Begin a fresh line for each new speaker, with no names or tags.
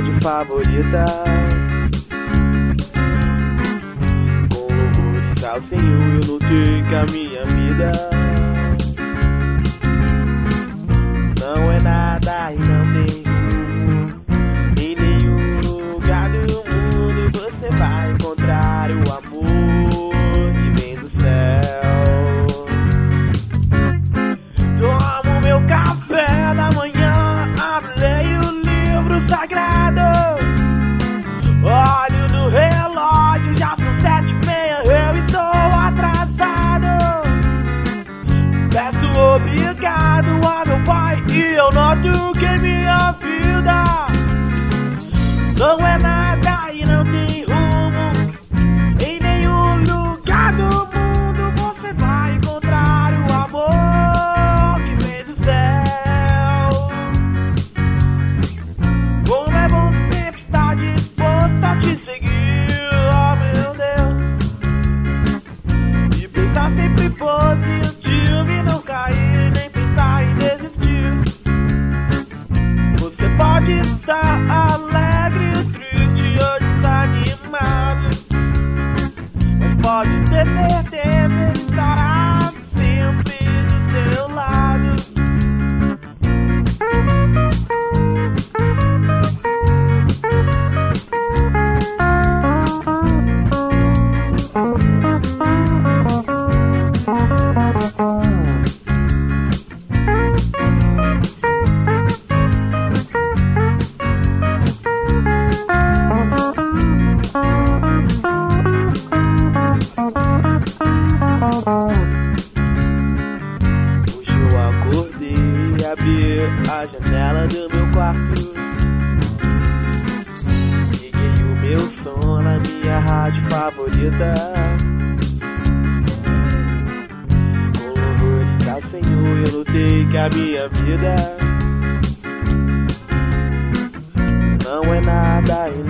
rádio favorita. Com louvores ao Senhor eu notei que a minha vida não é nada e não tem rumo. Em nenhum lugar do mundo você vai encontrar o amor que vem do céu. Tomo meu café da manhã, leio o livro sagrado, olho no relógio, já são 7h30, eu estou atrasado. Peço obrigado a meu pai e eu noto que minha vida não é nada e não tem rumo. Em nenhum lugar do mundo você vai encontrar o amor que vem do céu. Como é bom sempre estar disposto a te seguir, oh meu Deus. E pensar sempre positivo e não cair, nem pensar em desistir. Você pode estar alegre, triste ou desanimado, mas pode ter certeza, ele estará sempre do seu lado. Hoje eu acordei e abri a janela do meu quarto. Liguei o meu som na minha rádio favorita. Com louvores ao Senhor eu notei que a minha vida não é nada e